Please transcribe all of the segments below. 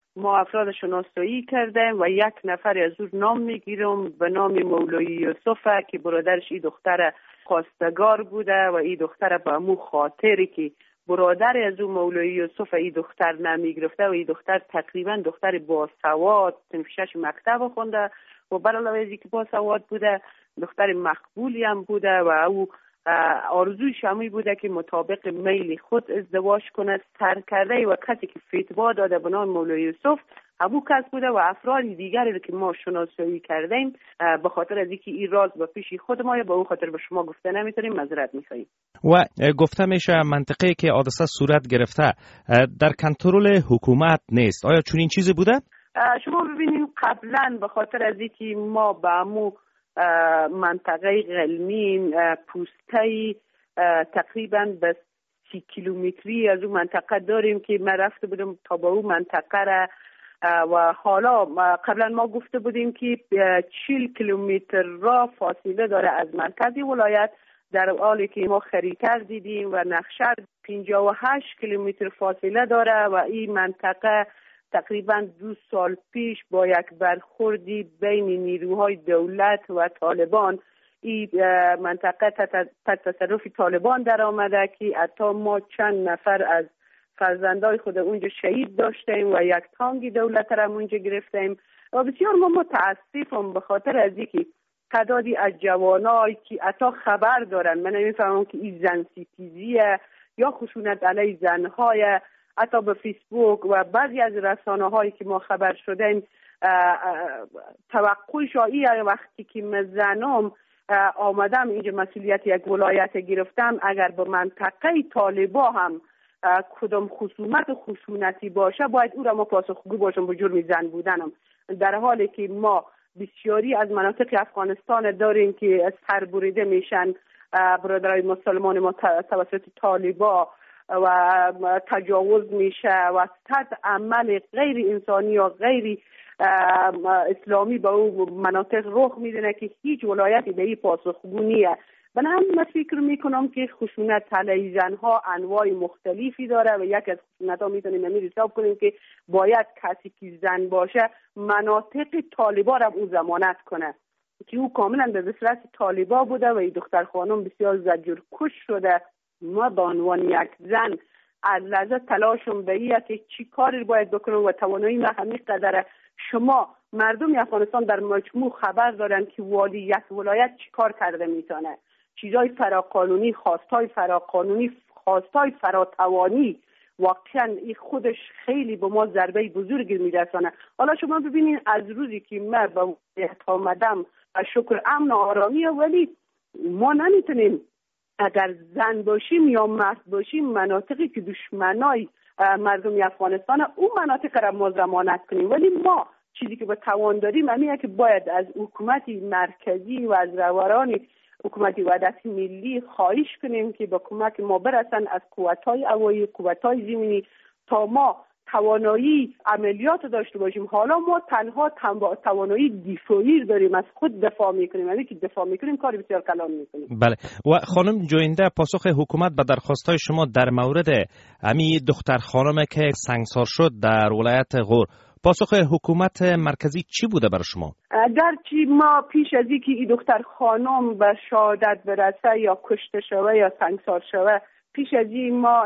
ما افراد شناسایی کردیم و یک نفر از او نام میگیرم به نام مولوی یوسف که برادرش این دختر خواستگار بوده و این دختر به امو خاطری که برادر از او مولوی یوسف این دختر نمیگرفته و این دختر تقریبا دختر باسواد صنف 6 مکتب خونده و علاوه از اینکه باسواد بوده دختر مقبولی هم بوده و او آرزویش همی بوده که مطابق میل خود ازدواج کنه. سرکرده و کسی که فتوا داده به نام مولوی یوسف همون کس بوده و افراد دیگری که ما شناسایی کردیم به خاطر از اینکه این راز به پیش خود ما به اون خاطر به شما گفته نمیتونیم، معذرت میخوایم. و گفته میشه منطقه که حادثه صورت گرفته در کنترل حکومت نیست، آیا چنین چیزی بوده؟ شما ببینید قبلا به خاطر از اینکه ما به همون منطقه غلمین پوسته تقریبا به 30 کیلومتری از اون منطقه داریم که من رفته بودم تا به اون منطقه را و حالا قبلا ما گفته بودیم که 40 کیلومتر را فاصله داره از مرکزی ولایت، در حالی که ما خریطه دیدیم و نقشه 58 کیلومتر فاصله داره و این منطقه تقریبا 2 سال پیش با یک برخوردی بین نیروهای دولت و طالبان این منطقه تحت تصرف طالبان در آمده که حتی ما چند نفر از فرزندای خود اونجا شهید داشتیم و یک تانک دولت را اونجا گرفتیم و بسیار ما متاسفم به خاطر از اینکه تعدادی از جوانایی که حتی خبر دارن، من نمیفهمم که این زن ستیزیه یا خشونت علیه زنهای، حتی به فیسبوک و بعضی از رسانه هایی که ما خبر شدیم توقع شایعه وقتی که من آمدم اینجا مسئولیت یک ولایت گرفتم اگر به منطقه طالبا هم کدام خصومت و خشونتی باشه باید او را ما پاسخگو باشم به جرم زن بودنم، در حالی که ما بسیاری از مناطق افغانستان داریم که سر بریده میشن برادرای مسلمان ما توسط طالبا و تجاوز میشه و تحت عمل غیر انسانی یا غیر اسلامی به او مناطق رخ میدونه که هیچ ولایتی به این پاسخگو نیست. بنابراین من فکر میکنم که خشونت علیه زنها انواع مختلفی داره و یک از خشونت‌ها میتونیم حساب کنیم که باید کسی که زن باشه مناطق طالبا را او ضمانت کنه که او کاملا به صورت طالبا بوده و این دختر خانم بسیار زجر کش شده. ما به عنوان یک زن از لحظه تلاشم به اینه که چی کاری باید بکنم و توانایی ما همین قدره. شما مردم افغانستان در مجموع خبر دارن که والی یک ولایت چی کار کرده میتونه، چیزای فراقانونی، خواستای فراقانونی، خواستای فراتوانی، واقعا این خودش خیلی به ما ضربه بزرگی میرسانه. حالا شما ببینید از روزی که من به ولایت آمدم شکر امن و آرامی، ولی ما نمیتونیم اگر زن باشیم یا مرد باشیم مناطقی که دشمنای مردم افغانستان اون مناطق را ما ضمانت کنیم، ولی ما چیزی که به توان داریم همینه که باید از حکومت مرکزی و از رهبران حکومت وحدت ملی خواهش کنیم که به کمک ما برسن از قوت‌های هوایی، قوت‌های زمینی تا ما توانایی عملیات داشته باشیم. حالا ما تنها توانایی دفاعی داریم، از خود دفاع میکنیم، یعنی که دفاع میکنیم کار بسیار کلان میکنیم. بله. و خانم جوینده، پاسخ حکومت به درخواست‌های شما در مورد امی دختر خانم که سنگسار شد در ولایت غور، پاسخ حکومت مرکزی چی بوده برای شما؟ گرچه ما پیش از اینکه این دختر خانم به شهادت برسه یا کشته شوه یا سنگسار شوه، پیش از این ما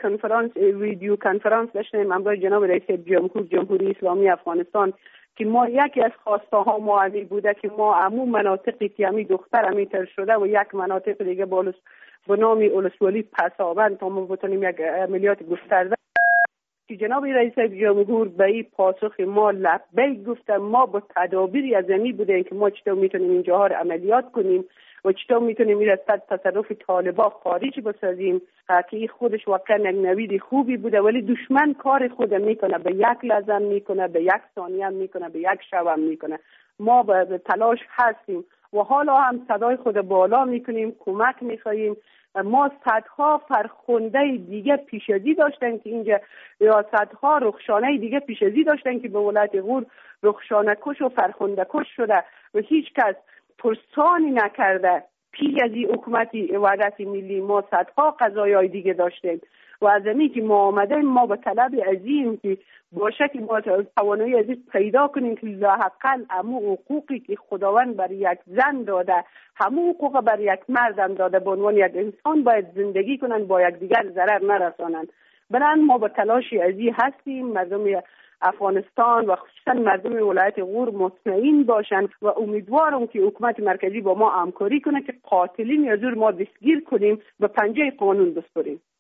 ویدیو کنفرانس داشتیم همراه جناب رئیس جمهوری اسلامی افغانستان که ما یکی از خواسته ها ما همی بوده که ما عموم مناطقی که همی دختر همی تر شده و یک مناطق دیگه به نام اولسوالی پسابند تا ما بتونیم یک عملیات گسترده که جناب رئیس جمهور به این پاسخ ما لبیک گفته. ما با تدابیری از زمین بودیم که ما چطور میتونیم اینجاها رو عملیات کنیم و چطور میتونیم این از تصرف طالبا خارج بسازیم که این خودش واقعا یک نوید خوبی بوده، ولی دشمن کار خود میکنه، به یک لحظه میکنه، به یک ثانیه میکنه، به یک شب هم میکنه. ما به تلاش هستیم و حالا هم صدای خود بالا میکنیم، کمک میخواییم. ما صدها فرخنده دیگه پیشازی داشتن که اینجا یا صدها رخشانه دیگه پیشازی داشتن که به ولایت غور رخشانه کش و فرخنده کش شده و هیچ کس پرسانی نکرده. پیش از این حکومت وحدت ملی ما صدها قضایای دیگه داشتیم و از اینی که ما آمدیم ما به طلب عظیم که باشه که ما توانایی از پیدا کنیم که لاحقاً همو حقوقی که خداوند بر یک زن داده همو حقوق بر یک مردم داده به عنوان یک انسان باید زندگی کنن، با یک دیگر ضرر نرسانند. بنابراین ما به تلاش عظیم هستیم مردم افغانستان و خصوصا مردم ولایت غور مطمئن باشند و امیدوارم که حکومت مرکزی با ما همکاری کنه که قاتلین یا زور ما دستگیر کنیم و پنجه قانون بسپاریم.